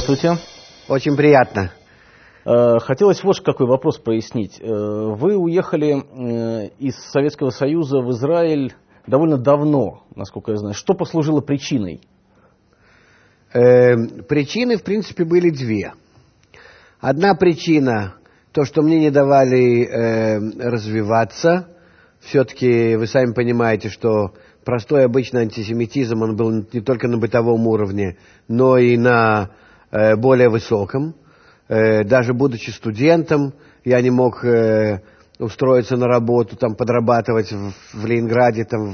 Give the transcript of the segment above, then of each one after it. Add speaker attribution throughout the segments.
Speaker 1: Здравствуйте.
Speaker 2: Очень приятно.
Speaker 1: Хотелось вот какой вопрос прояснить. Вы уехали из Советского Союза в Израиль довольно давно, насколько я знаю. Что послужило причиной?
Speaker 2: Причины, в принципе, были две. Одна причина, то, что мне не давали развиваться. Все-таки вы сами понимаете, что простой обычный антисемитизм, он был не только на бытовом уровне, но и на более высоком. Даже будучи студентом, я не мог устроиться на работу, там, подрабатывать в Ленинграде, там,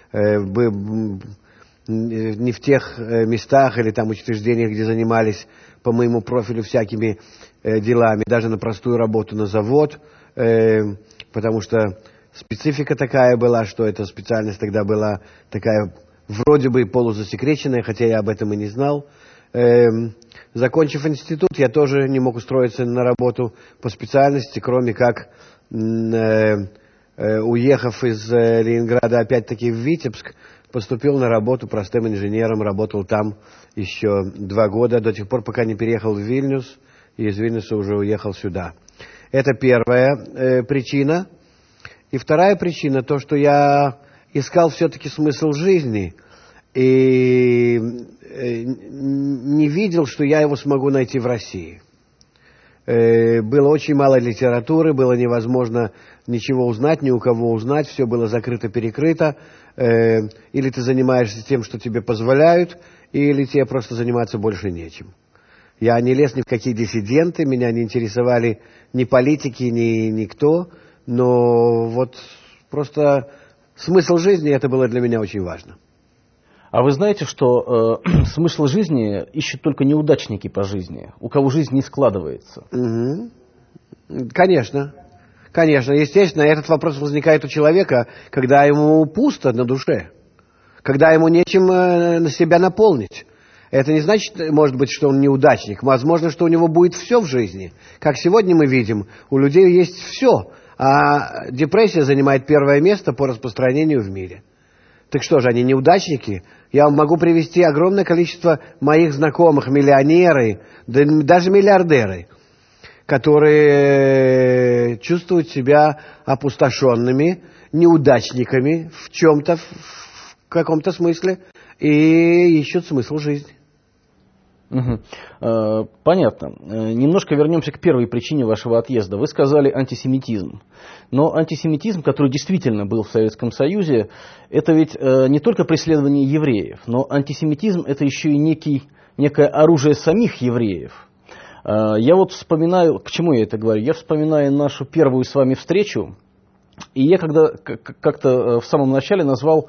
Speaker 2: не в тех местах или там учреждениях, где занимались по моему профилю всякими делами, даже на простую работу на завод, потому что специфика такая была, что эта специальность тогда была такая вроде бы полузасекреченная, хотя я об этом и не знал. Закончив институт, я тоже не мог устроиться на работу по специальности, кроме как, уехав из Ленинграда опять-таки в Витебск, поступил на работу простым инженером, работал там еще 2 года, до тех пор, пока не переехал в Вильнюс, и из Вильнюса уже уехал сюда. Это первая причина. И вторая причина, то, что я искал все-таки смысл жизни, и не видел, что я его смогу найти в России. Было очень мало литературы, было невозможно ничего узнать, ни у кого узнать, все было закрыто-перекрыто. Или ты занимаешься тем, что тебе позволяют, или тебе просто заниматься больше нечем. Я не лез ни в какие диссиденты, меня не интересовали ни политики, ни никто, но вот просто смысл жизни, это было для меня очень важно.
Speaker 1: А вы знаете, что смысл жизни ищут только неудачники по жизни, у кого жизнь не складывается?
Speaker 2: Угу. Конечно. Конечно, естественно, этот вопрос возникает у человека, когда ему пусто на душе, когда ему нечем на себя наполнить. Это не значит, может быть, что он неудачник. Возможно, что у него будет все в жизни. Как сегодня мы видим, у людей есть все, а депрессия занимает первое место по распространению в мире. Так что же, они неудачники? Я могу привести огромное количество моих знакомых, миллионеры, даже миллиардеры, которые чувствуют себя опустошенными, неудачниками в чем-то, в каком-то смысле, и ищут смысл жизни.
Speaker 1: Угу. Понятно. Немножко вернемся к первой причине вашего отъезда. Вы сказали антисемитизм. Но антисемитизм, который действительно был в Советском Союзе, это ведь не только преследование евреев, но антисемитизм это еще и некое оружие самих евреев. Я вот вспоминаю, к чему я это говорю? Я вспоминаю нашу первую с вами встречу, и я когда как-то в самом начале назвал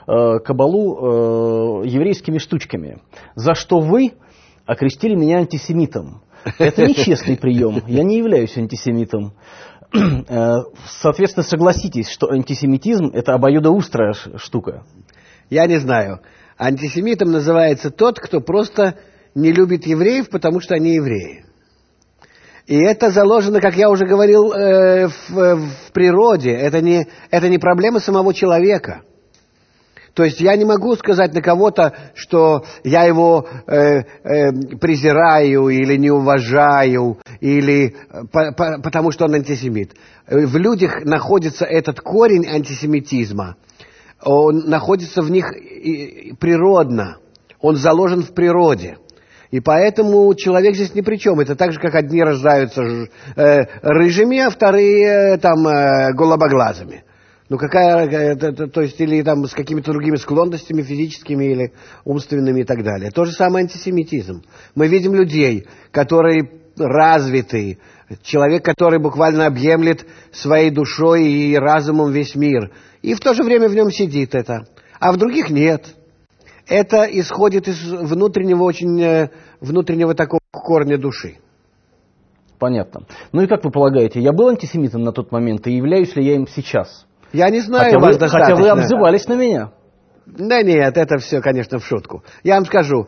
Speaker 1: кабалу еврейскими штучками, за что вы окрестили меня антисемитом. Это нечестный прием, я не являюсь антисемитом. Соответственно, согласитесь, что антисемитизм это обоюдоострая штука.
Speaker 2: Я не знаю. Антисемитом называется тот, кто просто не любит евреев, потому что они евреи. И это заложено, как я уже говорил, в природе. Это не проблема самого человека. То есть я не могу сказать на кого-то, что я его презираю или не уважаю, или потому что он антисемит. В людях находится этот корень антисемитизма. Он находится в них природно. Он заложен в природе. И поэтому человек здесь ни при чем. Это так же, как одни рождаются рыжими, а вторые там голубоглазыми. Ну какая, то есть или там с какими-то другими склонностями физическими или умственными и так далее. То же самое антисемитизм. Мы видим людей, которые развиты, человек, который буквально объемлет своей душой и разумом весь мир. И в то же время в нем сидит это. А в других нет. Это исходит из внутреннего такого корня души.
Speaker 1: Понятно. Ну и как вы полагаете, я был антисемитом на тот момент, и являюсь ли я им сейчас?
Speaker 2: Я не знаю вас достаточно.
Speaker 1: Хотя вы обзывались на меня.
Speaker 2: Да нет, это все, конечно, в шутку. Я вам скажу,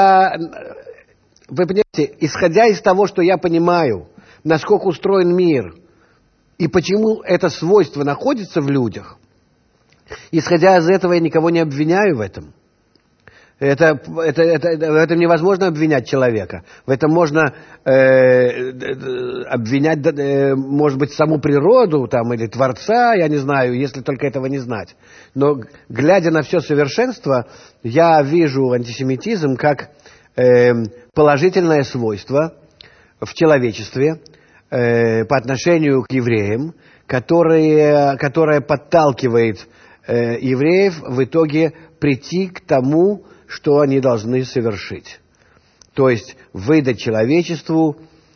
Speaker 2: вы понимаете, исходя из того, что я понимаю, насколько устроен мир, и почему это свойство находится в людях, исходя из этого я никого не обвиняю в этом. В этом невозможно обвинять человека. В этом можно обвинять, может быть, саму природу там, или Творца, я не знаю, если только этого не знать. Но, глядя на все совершенство, я вижу антисемитизм как положительное свойство в человечестве по отношению к евреям, которое подталкивает евреев в итоге прийти к тому, что они должны совершить. То есть выдать человечеству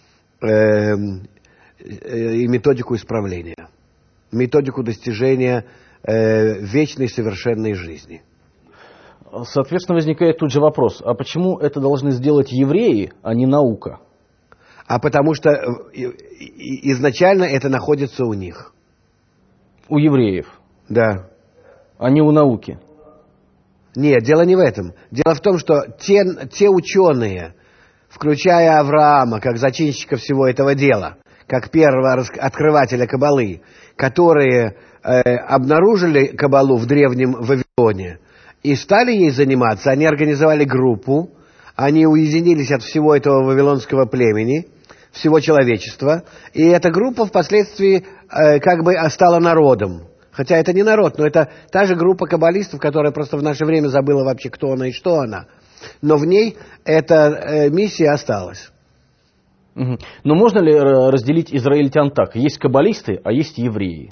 Speaker 2: и методику исправления, методику достижения вечной совершенной жизни.
Speaker 1: Соответственно, возникает тут же вопрос, а почему это должны сделать евреи, а не наука?
Speaker 2: А потому что изначально это находится у них.
Speaker 1: У евреев?
Speaker 2: Да.
Speaker 1: А не у науки?
Speaker 2: Нет, дело не в этом. Дело в том, что те ученые, включая Авраама, как зачинщика всего этого дела, как первого открывателя Каббалы, которые обнаружили Каббалу в древнем Вавилоне и стали ей заниматься, они организовали группу, они уединились от всего этого вавилонского племени, всего человечества, и эта группа впоследствии как бы стала народом. Хотя это не народ, но это та же группа каббалистов, которая просто в наше время забыла вообще, кто она и что она. Но в ней эта миссия осталась.
Speaker 1: Угу. Но можно ли разделить израильтян так? Есть каббалисты, а есть евреи.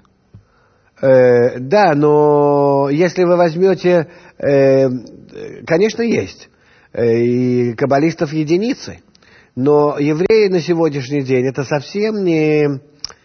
Speaker 2: Да, но если вы возьмете... конечно, есть. И каббалистов единицы. Но евреи на сегодняшний день это совсем не...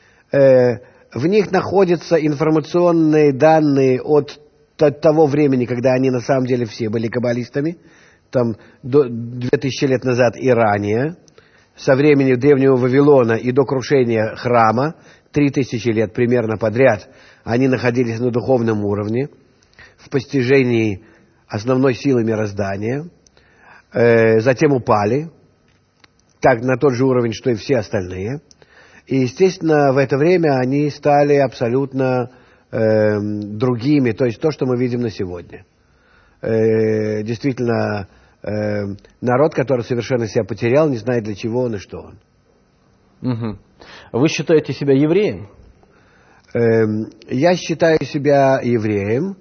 Speaker 2: в них находятся информационные данные от того времени, когда они на самом деле все были каббалистами, там до 2000 лет назад и ранее, со времени древнего Вавилона и до крушения храма, 3000 лет примерно подряд, они находились на духовном уровне, в постижении основной силы мироздания, затем упали, так на тот же уровень, что и все остальные. И, естественно, в это время они стали абсолютно другими, то есть то, что мы видим на сегодня. Действительно, народ, который совершенно себя потерял, не знает, для чего он и что он.
Speaker 1: Угу. Вы считаете себя евреем?
Speaker 2: Я считаю себя евреем,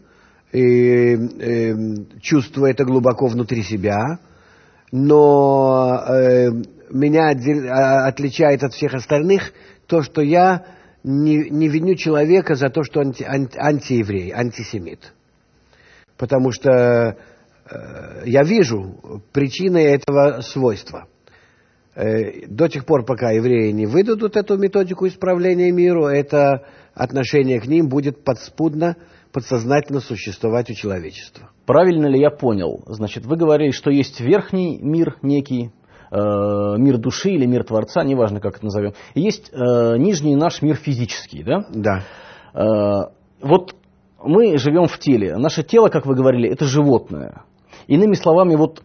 Speaker 2: и чувствую это глубоко внутри себя, но меня отличает от всех остальных то, что я не виню человека за то, что он антиеврей, антисемит. Потому что я вижу причины этого свойства. До тех пор, пока евреи не выдадут эту методику исправления миру, это отношение к ним будет подспудно, подсознательно существовать у человечества.
Speaker 1: Правильно ли я понял? Значит, вы говорили, что есть верхний мир некий, мир души или мир Творца, неважно, как это назовем. И есть нижний наш мир физический, да?
Speaker 2: Да.
Speaker 1: Вот мы живем в теле. Наше тело, как вы говорили, это животное. Иными словами, вот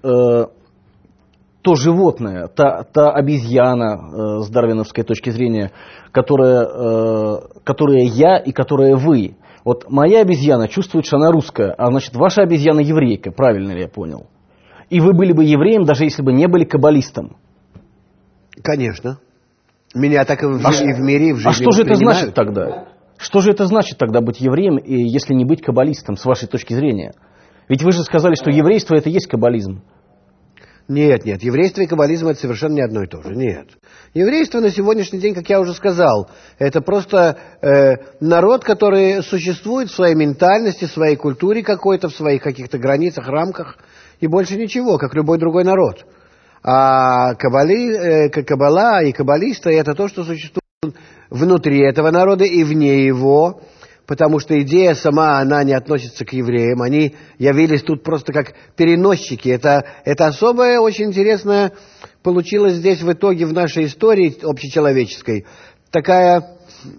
Speaker 1: то животное, та обезьяна с дарвиновской точки зрения, которая я и которая вы. Вот моя обезьяна чувствует, что она русская, а значит, ваша обезьяна еврейка, правильно ли я понял? И вы были бы евреем, даже если бы не были каббалистом.
Speaker 2: Конечно. Меня так и в мире, и в жизни.
Speaker 1: А что же это значит тогда? Что же это значит тогда быть евреем, если не быть каббалистом, с вашей точки зрения? Ведь вы же сказали, что еврейство это и есть каббализм.
Speaker 2: Нет, еврейство и каббализм это совершенно не одно и то же, нет. Еврейство на сегодняшний день, как я уже сказал, это просто народ, который существует в своей ментальности, в своей культуре какой-то, в своих каких-то границах, рамках, и больше ничего, как любой другой народ. А каббала и каббалисты это то, что существует внутри этого народа и вне его, потому что идея сама, она не относится к евреям. Они явились тут просто как переносчики. Это особое, очень интересное получилось здесь в итоге в нашей истории общечеловеческой. Такая,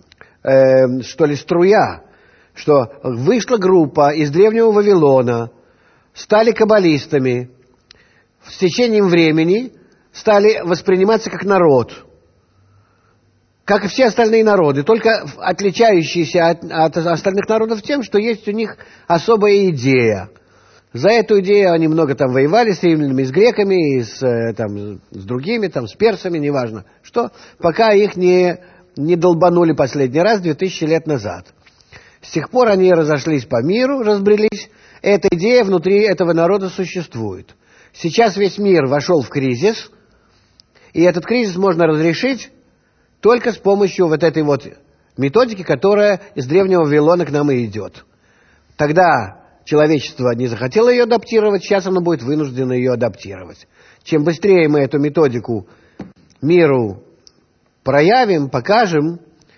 Speaker 2: что ли, струя, что вышла группа из древнего Вавилона, стали каббалистами, с течением времени стали восприниматься как народ. Как и все остальные народы, только отличающиеся от остальных народов тем, что есть у них особая идея. За эту идею они много там воевали с римлянами, с греками, и с другими, там, с персами, неважно что, пока их не долбанули последний раз 2000 лет назад. С тех пор они разошлись по миру, разбрелись. Эта идея внутри этого народа существует. Сейчас весь мир вошел в кризис, и этот кризис можно разрешить только с помощью вот этой вот методики, которая из древнего Вавилона к нам и идет. Тогда человечество не захотело ее адаптировать, сейчас оно будет вынуждено ее адаптировать. Чем быстрее мы эту методику миру проявим, покажем,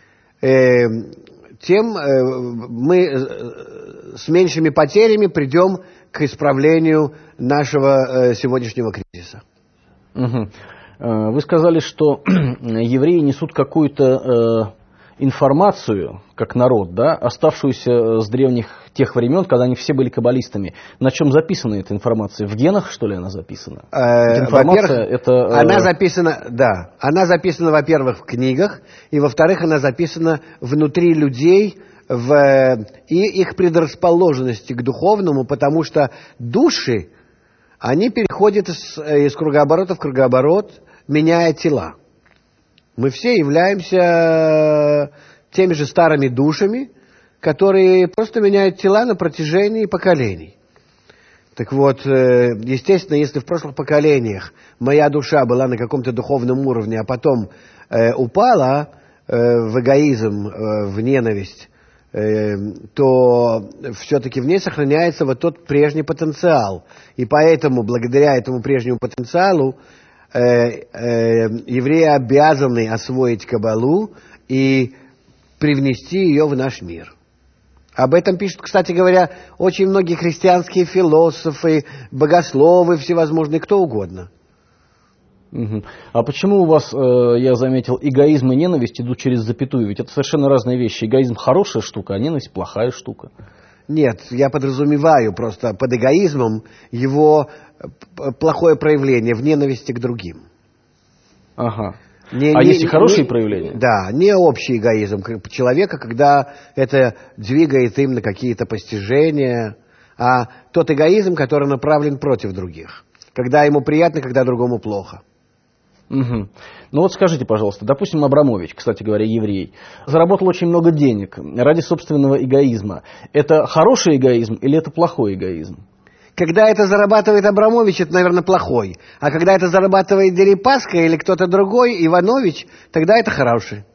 Speaker 2: тем мы с меньшими потерями придем к исправлению нашего сегодняшнего кризиса.
Speaker 1: Угу. Вы сказали, что евреи несут какую-то информацию, как народ, да, оставшуюся с древних тех времен, когда они все были каббалистами. На чем записана эта информация? В генах, что ли, она записана?
Speaker 2: Информация, она записана, да. Она записана, во-первых, в книгах, и, во-вторых, она записана внутри людей и их предрасположенности к духовному, потому что души, они переходят из кругооборота в кругооборот, меняя тела. Мы все являемся теми же старыми душами, которые просто меняют тела на протяжении поколений. Так вот, естественно, если в прошлых поколениях моя душа была на каком-то духовном уровне, а потом упала в эгоизм, в ненависть, то все-таки в ней сохраняется вот тот прежний потенциал. И поэтому, благодаря этому прежнему потенциалу, евреи обязаны освоить Каббалу и привнести ее в наш мир. Об этом пишут, кстати говоря, очень многие христианские философы, богословы всевозможные, кто угодно.
Speaker 1: Угу. А почему у вас, я заметил, эгоизм и ненависть идут через запятую? Ведь это совершенно разные вещи. Эгоизм хорошая штука, а ненависть плохая штука.
Speaker 2: Нет, я подразумеваю просто под эгоизмом его плохое проявление в ненависти к другим.
Speaker 1: Ага. Есть и хорошие проявления?
Speaker 2: Да, не общий эгоизм человека, когда это двигает им на какие-то постижения, а тот эгоизм, который направлен против других. Когда ему приятно, когда другому плохо.
Speaker 1: Угу. Ну вот скажите, пожалуйста, допустим, Абрамович, кстати говоря, еврей, заработал очень много денег ради собственного эгоизма. Это хороший эгоизм или это плохой эгоизм?
Speaker 2: Когда это зарабатывает Абрамович, это, наверное, плохой. А когда это зарабатывает Дерипаска или кто-то другой, Иванович, тогда это хороший.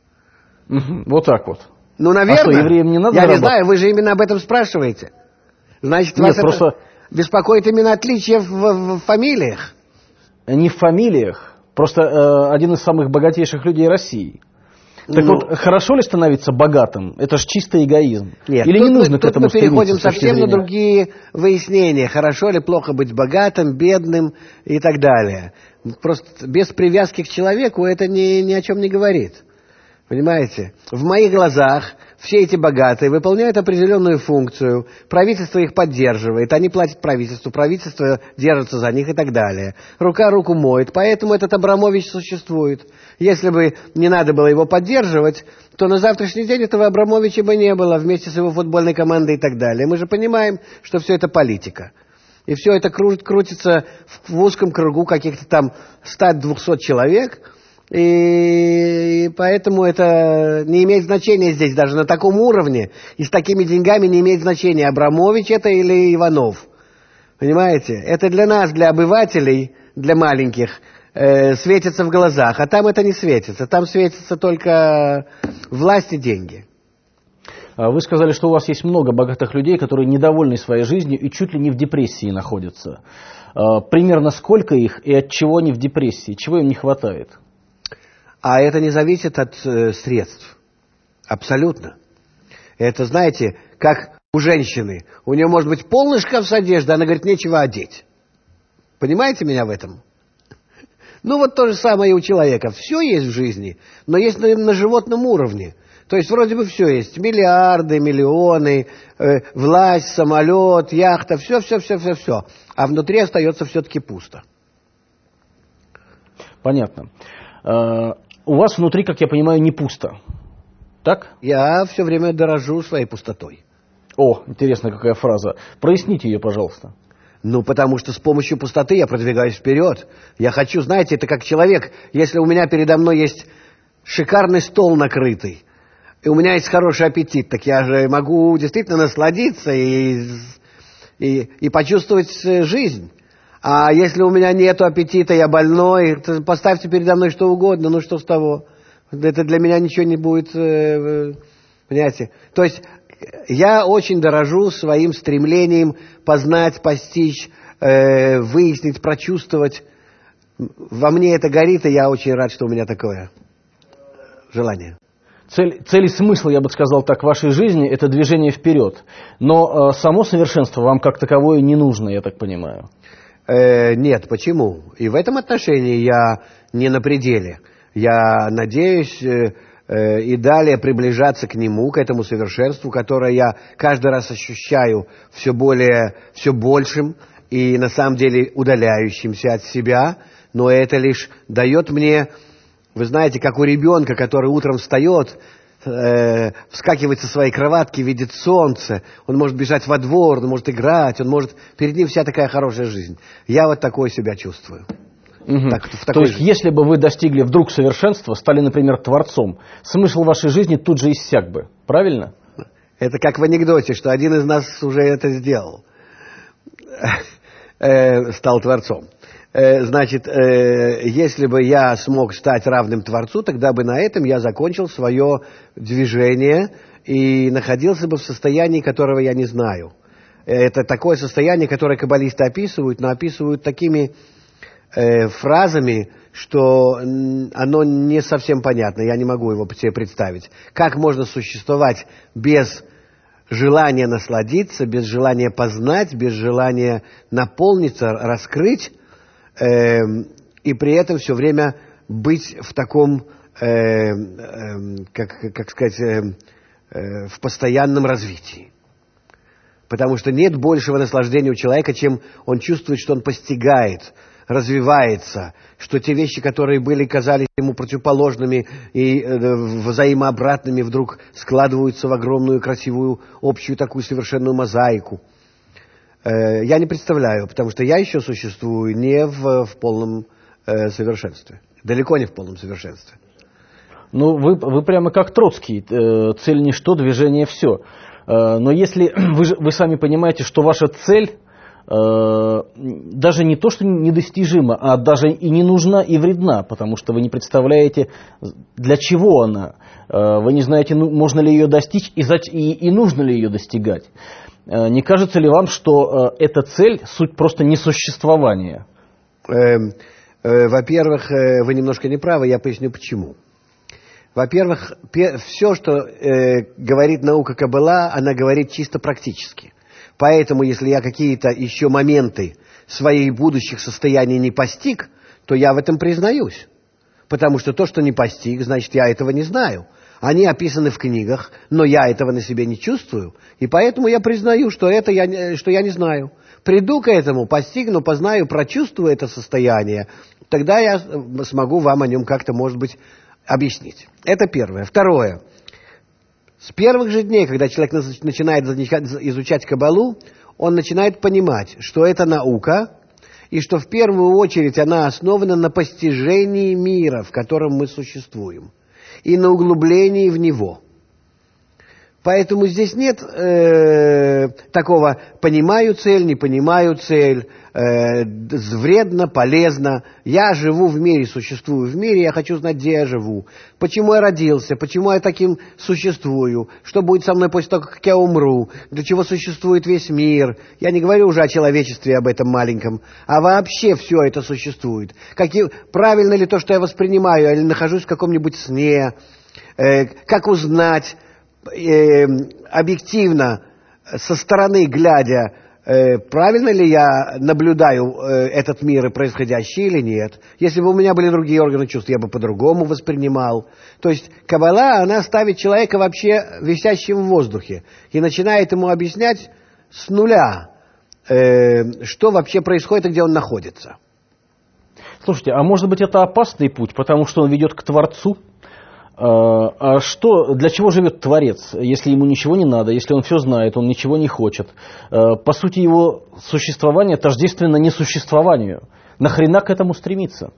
Speaker 1: Угу. Вот так вот.
Speaker 2: Ну, наверное.
Speaker 1: А что, евреям не надо
Speaker 2: Я
Speaker 1: зарабатывать?
Speaker 2: не знаю, вы же именно об этом спрашиваете. Значит, вас
Speaker 1: просто...
Speaker 2: это беспокоит именно отличие в фамилиях?
Speaker 1: Не в фамилиях. Просто один из самых богатейших людей России. Так вот, хорошо ли становиться богатым? Это же чистый эгоизм.
Speaker 2: Нет,
Speaker 1: или не нужно к этому стремиться?
Speaker 2: Мы переходим совсем на другие выяснения. Хорошо ли, плохо быть богатым, бедным и так далее. Просто без привязки к человеку это ни о чем не говорит. Понимаете? В моих глазах все эти богатые выполняют определенную функцию, правительство их поддерживает, они платят правительству, правительство держится за них и так далее. Рука руку моет, поэтому этот Абрамович существует. Если бы не надо было его поддерживать, то на завтрашний день этого Абрамовича бы не было вместе с его футбольной командой и так далее. Мы же понимаем, что все это политика. И все это крутится в узком кругу каких-то там 100-200 человек. И поэтому это не имеет значения здесь, даже на таком уровне. И с такими деньгами не имеет значения, Абрамович это или Иванов. Понимаете? Это для нас, для обывателей, для маленьких, светится в глазах. А там это не светится. Там светится только власть и деньги.
Speaker 1: Вы сказали, что у вас есть много богатых людей, которые недовольны своей жизнью и чуть ли не в депрессии находятся. Примерно сколько их и от чего они в депрессии? Чего им не хватает?
Speaker 2: А это не зависит от средств. Абсолютно. Это, знаете, как у женщины. У нее может быть полный шкаф с одеждой, она говорит, нечего одеть. Понимаете меня в этом? Ну, вот то же самое и у человека. Все есть в жизни, но есть на животном уровне. То есть вроде бы все есть. Миллиарды, миллионы, власть, самолет, яхта, все. А внутри остается все-таки пусто.
Speaker 1: Понятно. У вас внутри, как я понимаю, не пусто. Так?
Speaker 2: Я все время дорожу своей пустотой.
Speaker 1: О, интересная какая фраза. Проясните ее, пожалуйста.
Speaker 2: Ну, потому что с помощью пустоты я продвигаюсь вперед. Я хочу, знаете, это как человек, если у меня передо мной есть шикарный стол накрытый, и у меня есть хороший аппетит, так я же могу действительно насладиться и почувствовать жизнь. А если у меня нет аппетита, я больной, то поставьте передо мной что угодно, ну что с того? Это для меня ничего не будет, понимаете? То есть я очень дорожу своим стремлением познать, постичь, выяснить, прочувствовать. Во мне это горит, и я очень рад, что у меня такое желание.
Speaker 1: Цель и смысл, я бы сказал так, вашей жизни – это движение вперед. Но само совершенство вам как таковое не нужно, я так понимаю.
Speaker 2: Нет, почему? И в этом отношении я не на пределе. Я надеюсь и далее приближаться к нему, к этому совершенству, которое я каждый раз ощущаю все большим и на самом деле удаляющимся от себя. Но это лишь дает мне, вы знаете, как у ребенка, который утром встает, вскакивает со своей кроватки, видит солнце, он может бежать во двор, он может играть, перед ним вся такая хорошая жизнь. Я вот такое себя чувствую.
Speaker 1: Угу. То есть, если бы вы достигли вдруг совершенства, стали, например, творцом, смысл вашей жизни тут же иссяк бы, правильно?
Speaker 2: Это как в анекдоте, что один из нас уже это сделал, стал творцом. Значит, если бы я смог стать равным Творцу, тогда бы на этом я закончил свое движение и находился бы в состоянии, которого я не знаю. Это такое состояние, которое каббалисты описывают, но описывают такими фразами, что оно не совсем понятно, я не могу его себе представить. Как можно существовать без желания насладиться, без желания познать, без желания наполниться, раскрыть, и при этом все время быть в таком, как сказать, в постоянном развитии. Потому что нет большего наслаждения у человека, чем он чувствует, что он постигает, развивается, что те вещи, которые казались ему противоположными и взаимообратными, вдруг складываются в огромную, красивую, общую такую совершенную мозаику. Я не представляю, потому что я еще существую не в полном совершенстве. Далеко не в полном совершенстве.
Speaker 1: Ну, вы прямо как Троцкий. Цель ничто, движение все. Но если вы сами понимаете, что ваша цель даже не то, что недостижима, а даже и не нужна, и вредна, потому что вы не представляете, для чего она. Вы не знаете, можно ли ее достичь и нужно ли ее достигать. Не кажется ли вам, что эта цель – суть просто несуществования?
Speaker 2: Во-первых, вы немножко не правы, я поясню почему. Во-первых, все, что говорит наука Каббала, она говорит чисто практически. Поэтому, если я какие-то еще моменты своих будущих состояний не постиг, то я в этом признаюсь. Потому что то, что не постиг, значит, я этого не знаю. Они описаны в книгах, но я этого на себе не чувствую, и поэтому я признаю, что я не знаю. Приду к этому, постигну, познаю, прочувствую это состояние, тогда я смогу вам о нем как-то, может быть, объяснить. Это первое. Второе. С первых же дней, когда человек начинает изучать Каббалу, он начинает понимать, что это наука, и что в первую очередь она основана на постижении мира, в котором мы существуем, и на углублении в него. Поэтому здесь нет такого «понимаю цель, не понимаю цель», «вредно, полезно». Я живу в мире, существую в мире, я хочу знать, где я живу, почему я родился, почему я таким существую, что будет со мной после того, как я умру, для чего существует весь мир. Я не говорю уже о человечестве, об этом маленьком, а вообще все это существует. Правильно ли то, что я воспринимаю, или нахожусь в каком-нибудь сне, как узнать объективно, со стороны глядя, правильно ли я наблюдаю этот мир и происходящее или нет. Если бы у меня были другие органы чувств, я бы по-другому воспринимал. То есть Каббала, она ставит человека вообще висящим в воздухе и начинает ему объяснять с нуля, что вообще происходит и где он находится.
Speaker 1: Слушайте, а может быть это опасный путь, потому что он ведет к Творцу? А что, для чего живет Творец, если ему ничего не надо, если он все знает, он ничего не хочет? По сути, его существование тождественно несуществованию. Нахрена к этому стремиться?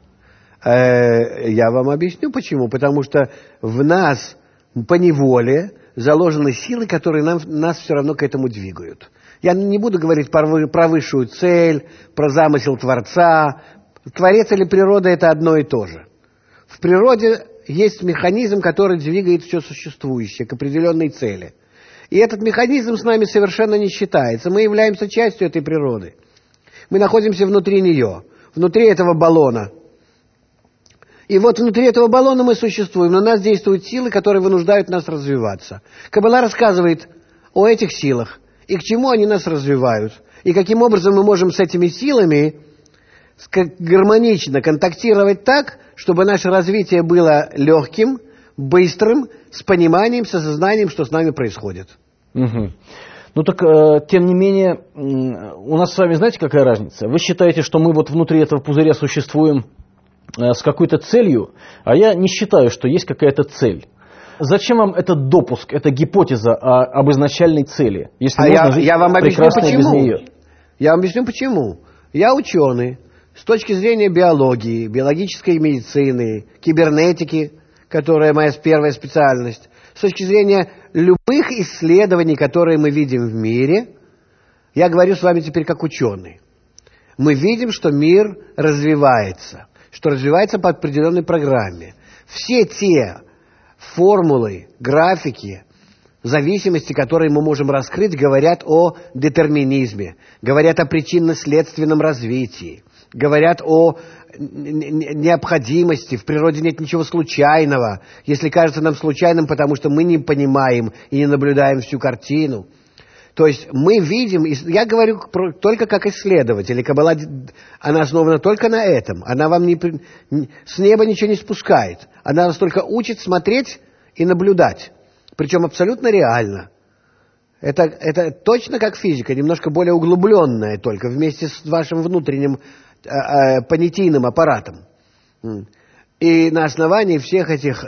Speaker 2: Я вам объясню почему. Потому что в нас поневоле заложены силы, которые нас все равно к этому двигают. Я не буду говорить про высшую цель, про замысел Творца. Творец или природа – это одно и то же. В природе есть механизм, который двигает все существующее к определенной цели. И этот механизм с нами совершенно не считается. Мы являемся частью этой природы. Мы находимся внутри нее, внутри этого баллона. И вот внутри этого баллона мы существуем, но на нас действуют силы, которые вынуждают нас развиваться. Каббала рассказывает о этих силах, и к чему они нас развивают, и каким образом мы можем с этими силами гармонично контактировать так, чтобы наше развитие было легким, быстрым, с пониманием, с осознанием, что с нами происходит.
Speaker 1: Угу. Ну так, тем не менее, у нас с вами, знаете, какая разница? Вы считаете, что мы вот внутри этого пузыря существуем с какой-то целью, а я не считаю, что есть какая-то цель. Зачем вам этот допуск, эта гипотеза об изначальной цели, если можно жить прекрасно без нее?
Speaker 2: Я вам объясню почему. Я ученый. С точки зрения биологии, биологической медицины, кибернетики, которая моя первая специальность, с точки зрения любых исследований, которые мы видим в мире, я говорю с вами теперь как ученый. Мы видим, что мир развивается, что развивается по определенной программе. Все те формулы, графики, зависимости, которые мы можем раскрыть, говорят о детерминизме, говорят о причинно-следственном развитии, говорят о необходимости. В природе нет ничего случайного, если кажется нам случайным, потому что мы не понимаем и не наблюдаем всю картину. То есть мы видим, я говорю только как исследователь, и Каббала, она основана только на этом. Она вам с неба ничего не спускает. Она нас только учит смотреть и наблюдать. Причем абсолютно реально. Это точно как физика, немножко более углубленная только, вместе с вашим внутренним понятийным аппаратом. И на основании всех этих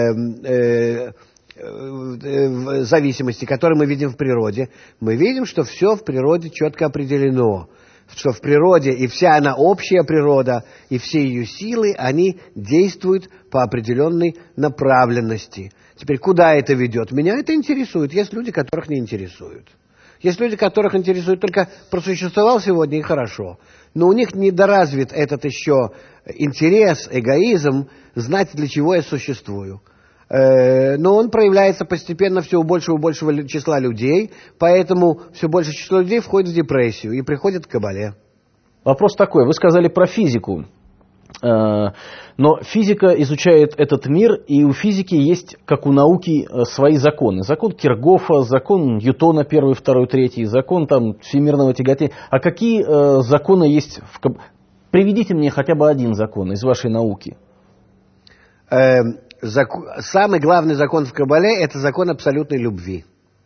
Speaker 2: зависимостей, которые мы видим в природе, мы видим, что все в природе четко определено. Что в природе и вся она общая природа, и все ее силы, они действуют по определенной направленности. Теперь, куда это ведет? Меня это интересует. Есть люди, которых не интересует. Есть люди, которых интересует только просуществовал сегодня и хорошо. Но у них недоразвит этот еще интерес, эгоизм, знать, для чего я существую. Но он проявляется постепенно все у большего и большего числа людей, поэтому все большее число людей входит в депрессию и приходит к Каббале.
Speaker 1: Вопрос такой. Вы сказали про физику. Но физика изучает этот мир, и у физики есть, как у науки, свои законы. Закон Киргофа, закон Ньютона, 1, 2, 3, закон там, всемирного тяготения. А какие законы есть в Каббале? Приведите мне хотя бы один закон из вашей науки.
Speaker 2: Самый главный закон в Каббале – это закон абсолютной любви.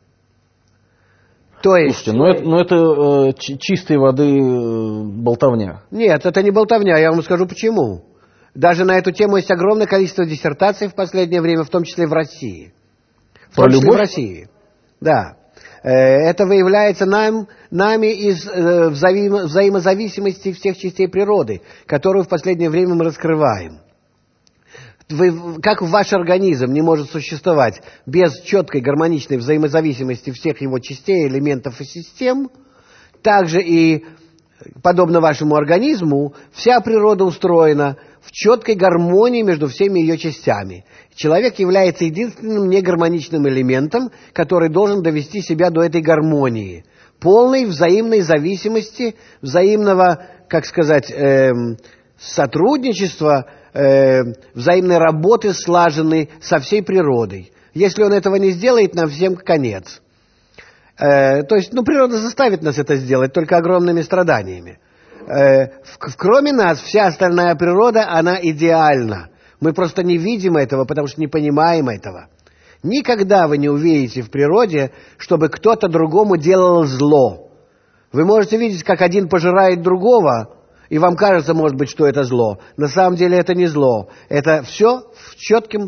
Speaker 2: То есть,
Speaker 1: слушайте, это чистой воды болтовня.
Speaker 2: Нет, это не болтовня, я вам скажу почему. Даже на эту тему есть огромное количество диссертаций в последнее время, в том числе в России. В том числе в России. Да. Это выявляется нами из взаимозависимости всех частей природы, которую в последнее время мы раскрываем. Как ваш организм не может существовать без четкой гармоничной взаимозависимости всех его частей, элементов и систем, так же и, подобно вашему организму, вся природа устроена в четкой гармонии между всеми ее частями. Человек является единственным негармоничным элементом, который должен довести себя до этой гармонии, полной взаимной зависимости, взаимного, как сказать, сотрудничества, взаимной работы, слаженной со всей природой. Если он этого не сделает, нам всем конец. То есть, природа заставит нас это сделать только огромными страданиями. Кроме нас, вся остальная природа, она идеальна. Мы просто не видим этого, потому что не понимаем этого. Никогда вы не увидите в природе, чтобы кто-то другому делал зло. Вы можете видеть, как один пожирает другого, и вам кажется, может быть, что это зло. На самом деле это не зло. Это все в четком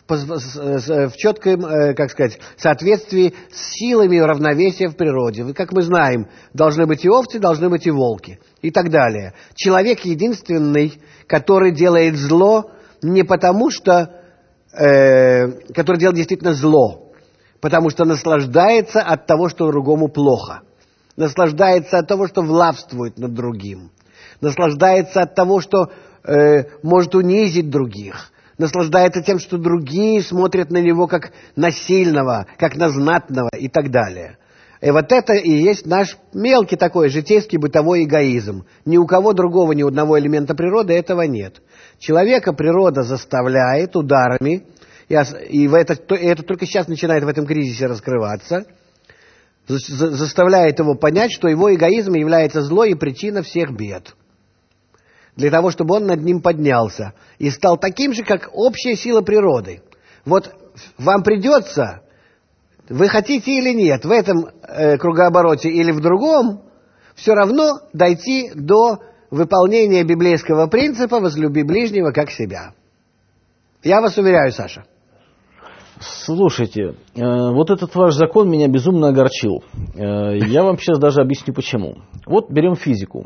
Speaker 2: в четком, как сказать, соответствии с силами равновесия в природе. Как мы знаем, должны быть и овцы, должны быть и волки и так далее. Человек единственный, который делает зло не потому, что... который делает действительно зло, потому что наслаждается от того, что другому плохо. Наслаждается от того, что властвует над другим. Наслаждается от того, что может унизить других. Наслаждается тем, что другие смотрят на него как на сильного, как на знатного и так далее. И вот это и есть наш мелкий такой житейский бытовой эгоизм. Ни у кого другого, ни у одного элемента природы этого нет. Человека природа заставляет ударами, и это только сейчас начинает в этом кризисе раскрываться, заставляет его понять, что его эгоизм является злой и причина всех бед. Для того, чтобы он над ним поднялся и стал таким же, как общая сила природы. Вот вам придется, вы хотите или нет, в этом кругообороте или в другом, все равно дойти до выполнения библейского принципа «возлюби ближнего как себя». Я вас уверяю, Саша.
Speaker 1: Слушайте, вот этот ваш закон меня безумно огорчил. Я вам сейчас даже объясню почему. Вот берем физику.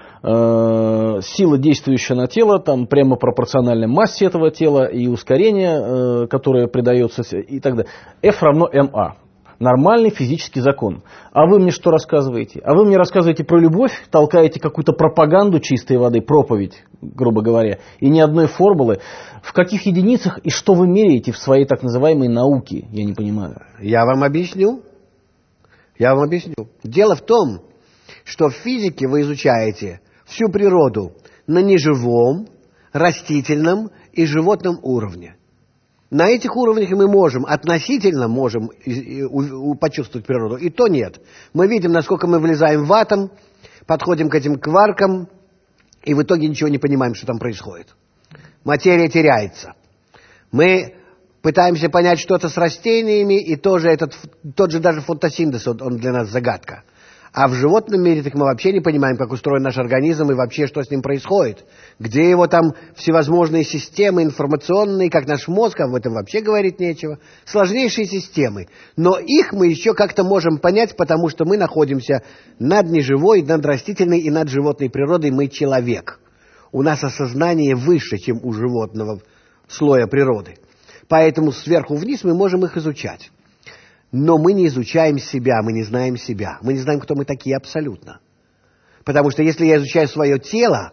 Speaker 1: Сила, действующая на тело, там прямо пропорциональна массе этого тела и ускорение, которое придается и так далее. F равно ma. Нормальный физический закон. А вы мне что рассказываете? А вы мне рассказываете про любовь, толкаете какую-то пропаганду чистой воды, проповедь, грубо говоря, и ни одной формулы. В каких единицах и что вы меряете в своей так называемой науке? Я не понимаю.
Speaker 2: Я вам объясню. Дело в том, что в физике вы изучаете всю природу на неживом, растительном и животном уровне. На этих уровнях мы относительно можем почувствовать природу, и то нет. Мы видим, насколько мы влезаем в атом, подходим к этим кваркам, и в итоге ничего не понимаем, что там происходит. Материя теряется. Мы пытаемся понять что-то с растениями, и тот же даже фотосинтез, он для нас загадка. А в животном мире так мы вообще не понимаем, как устроен наш организм и вообще, что с ним происходит. Где его там всевозможные системы информационные, как наш мозг, об этом вообще говорить нечего. Сложнейшие системы. Но их мы еще как-то можем понять, потому что мы находимся над неживой, над растительной и над животной природой. Мы человек. У нас осознание выше, чем у животного слоя природы. Поэтому сверху вниз мы можем их изучать. Но мы не изучаем себя, мы не знаем себя. Мы не знаем, кто мы такие абсолютно. Потому что если я изучаю свое тело,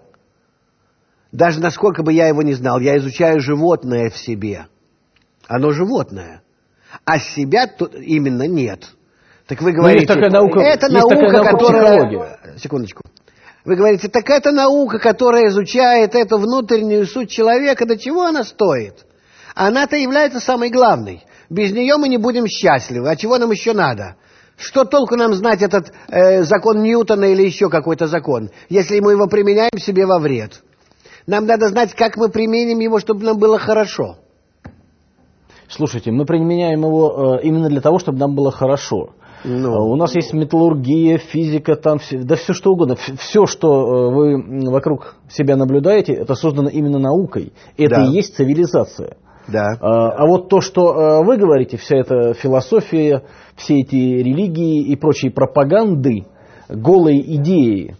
Speaker 2: даже насколько бы я его не знал, я изучаю животное в себе. Оно животное. А себя тут именно нет. Так вы говорите, это наука, которая... Секундочку. Вы говорите, так это наука, которая изучает эту внутреннюю суть человека. До чего она стоит? Она-то является самой главной. Без нее мы не будем счастливы. А чего нам еще надо? Что толку нам знать этот закон Ньютона или еще какой-то закон, если мы его применяем себе во вред? Нам надо знать, как мы применим его, чтобы нам было хорошо.
Speaker 1: Слушайте, мы применяем его именно для того, чтобы нам было хорошо. У нас есть металлургия, физика, там да все что угодно. Все, что вы вокруг себя наблюдаете, это создано именно наукой. Это и есть цивилизация.
Speaker 2: Да.
Speaker 1: А вот то, что вы говорите, вся эта философия, все эти религии и прочие пропаганды, голые идеи,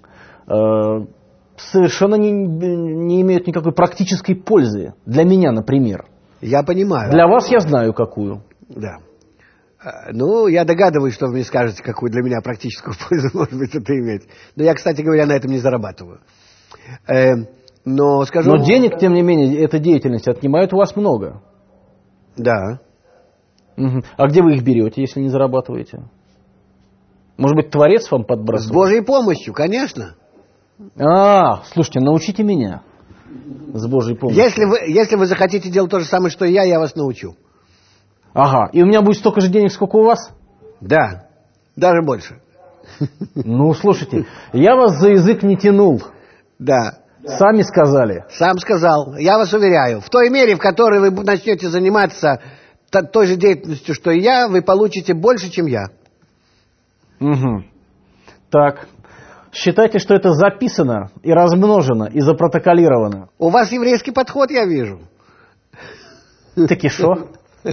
Speaker 1: совершенно не имеют никакой практической пользы. Для меня, например.
Speaker 2: Я понимаю.
Speaker 1: Для вас я знаю, какую.
Speaker 2: Да. Ну, я догадываюсь, что вы мне скажете, какую для меня практическую пользу может быть это иметь. Но я, кстати говоря, на этом не зарабатываю. Но
Speaker 1: денег, тем не менее, эта деятельность отнимает у вас много.
Speaker 2: Да.
Speaker 1: Угу. А где вы их берете, если не зарабатываете? Может быть, Творец вам подбрасывает?
Speaker 2: С Божьей помощью, конечно.
Speaker 1: Слушайте, научите меня. С Божьей помощью.
Speaker 2: Если вы захотите делать то же самое, что и я вас научу.
Speaker 1: Ага, и у меня будет столько же денег, сколько у вас?
Speaker 2: Да, даже больше.
Speaker 1: Ну, слушайте, я вас за язык не тянул.
Speaker 2: Да.
Speaker 1: Сами сказали.
Speaker 2: Сам сказал. Я вас уверяю, в той мере, в которой вы начнете заниматься той же деятельностью, что и я, вы получите больше, чем я.
Speaker 1: Угу. Так, считайте, что это записано и размножено, и запротоколировано.
Speaker 2: У вас еврейский подход, я вижу.
Speaker 1: Таки шо?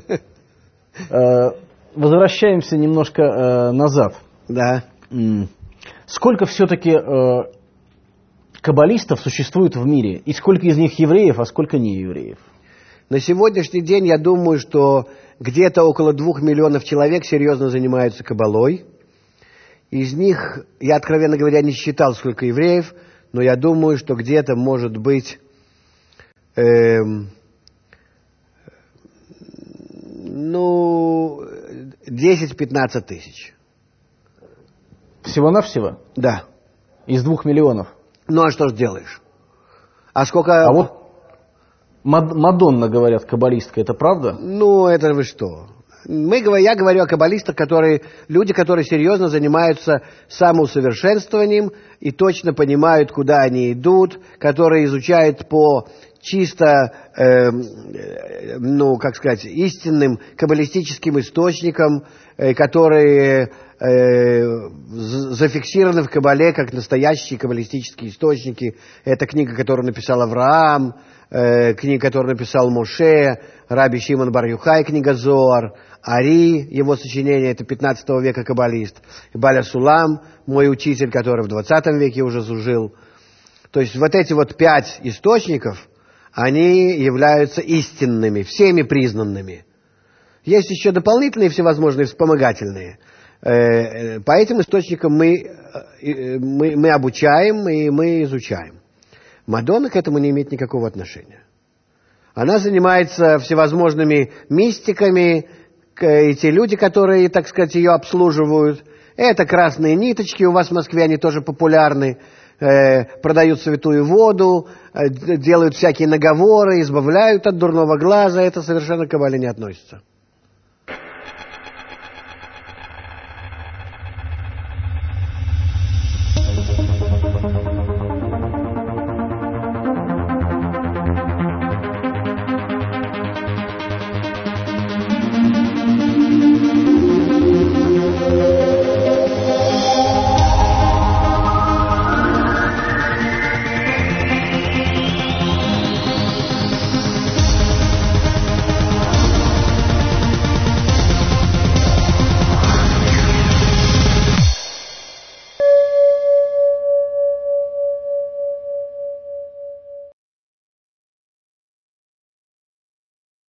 Speaker 1: Возвращаемся немножко назад.
Speaker 2: Да.
Speaker 1: Сколько все-таки каббалистов существует в мире? И сколько из них евреев, а сколько не евреев?
Speaker 2: На сегодняшний день я думаю, что где-то около 2 миллионов человек серьезно занимаются каббалой. Из них, я, откровенно говоря, не считал, сколько евреев, но я думаю, что где-то может быть 10-15 тысяч.
Speaker 1: Всего-навсего?
Speaker 2: Да.
Speaker 1: Из 2 миллионов?
Speaker 2: Ну, а что ж делаешь? А сколько...
Speaker 1: А вот Мадонна, говорят, каббалистка, это правда?
Speaker 2: Ну, это вы что? Я говорю о каббалистах, люди, которые серьезно занимаются самоусовершенствованием и точно понимают, куда они идут, которые изучают по чисто, истинным каббалистическим источникам, которые зафиксированы в Кабале как настоящие каббалистические источники. Это книга, которую написал Авраам, книга, которую написал Моше, Раби Шимон бар-Юхай, книга Зоар, Ари, его сочинение, это 15 века каббалист, и Баля Сулам, мой учитель, который в 20 веке уже жил. То есть вот эти вот 5 источников, они являются истинными, всеми признанными. Есть еще дополнительные всевозможные вспомогательные. По этим источникам мы обучаем и мы изучаем. Мадонна к этому не имеет никакого отношения. Она занимается всевозможными мистиками, и те люди, которые, так сказать, ее обслуживают. Это красные ниточки, у вас в Москве они тоже популярны. Продают святую воду, делают всякие наговоры, избавляют от дурного глаза. Это совершенно к Кабале не относится.